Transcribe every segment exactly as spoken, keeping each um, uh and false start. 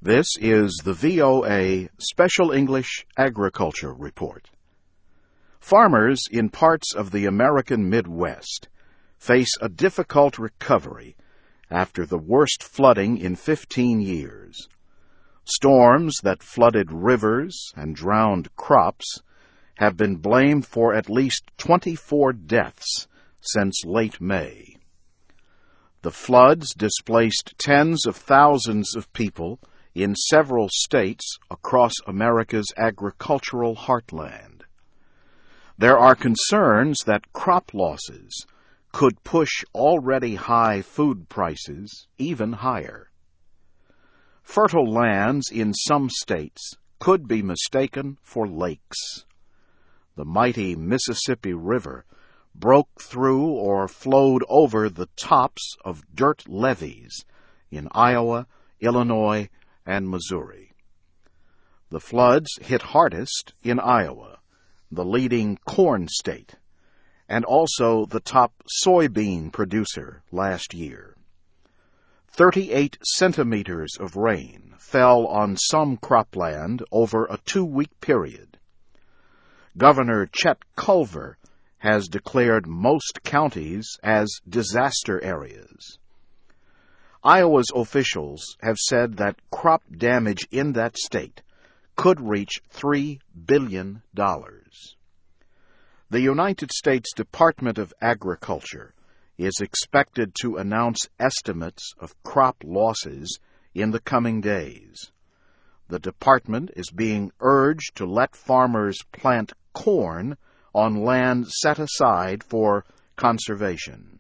This is the V O A Special English Agriculture Report. Farmers in parts of the American Midwest face a difficult recovery after the worst flooding in fifteen years. Storms that flooded rivers and drowned crops have been blamed for at least twenty-four deaths since late May. The floods displaced tens of thousands of people in several states across America's agricultural heartland. There are concerns that crop losses could push already high food prices even higher. Fertile lands in some states could be mistaken for lakes. The mighty Mississippi River broke through or flowed over the tops of dirt levees in Iowa, Illinois, and Missouri. The floods hit hardest in Iowa, the leading corn state, and also the top soybean producer last year. Thirty-eight centimeters of rain fell on some cropland over a two-week period. Governor Chet Culver has declared most counties as disaster areas. Iowa's officials have said that crop damage in that state could reach three billion dollars. The United States Department of Agriculture is expected to announce estimates of crop losses in the coming days. The department is being urged to let farmers plant corn on land set aside for conservation.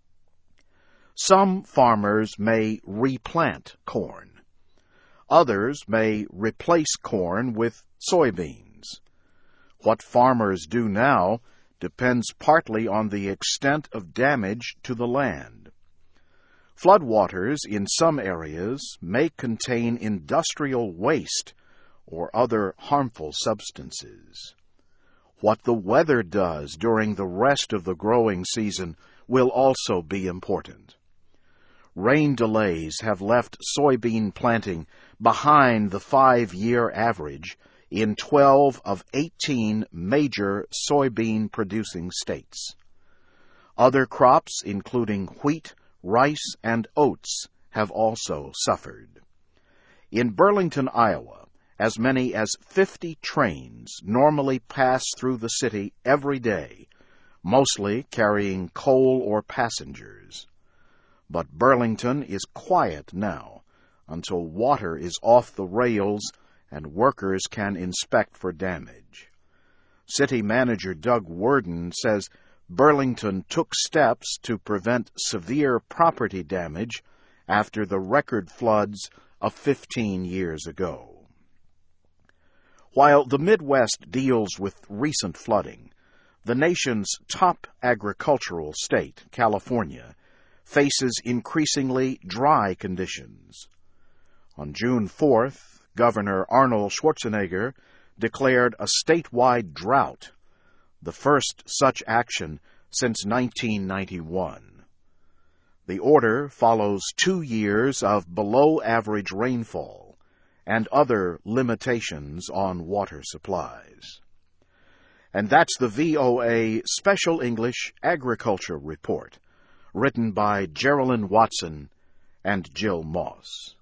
Some farmers may replant corn. Others may replace corn with soybeans. What farmers do now depends partly on the extent of damage to the land. Floodwaters in some areas may contain industrial waste or other harmful substances. What the weather does during the rest of the growing season will also be important. Rain delays have left soybean planting behind the five-year average in twelve of eighteen major soybean-producing states. Other crops, including wheat, rice, and oats, have also suffered. In Burlington, Iowa, as many as fifty trains normally pass through the city every day, mostly carrying coal or passengers. But Burlington is quiet now until water is off the rails and workers can inspect for damage. City Manager Doug Worden says Burlington took steps to prevent severe property damage after the record floods of fifteen years ago. While the Midwest deals with recent flooding, the nation's top agricultural state, California, faces increasingly dry conditions. On June fourth, Governor Arnold Schwarzenegger declared a statewide drought, the first such action since nineteen ninety-one. The order follows two years of below-average rainfall and other limitations on water supplies. And that's the V O A Special English Agriculture Report, written by Geraldine Watson and Jill Moss.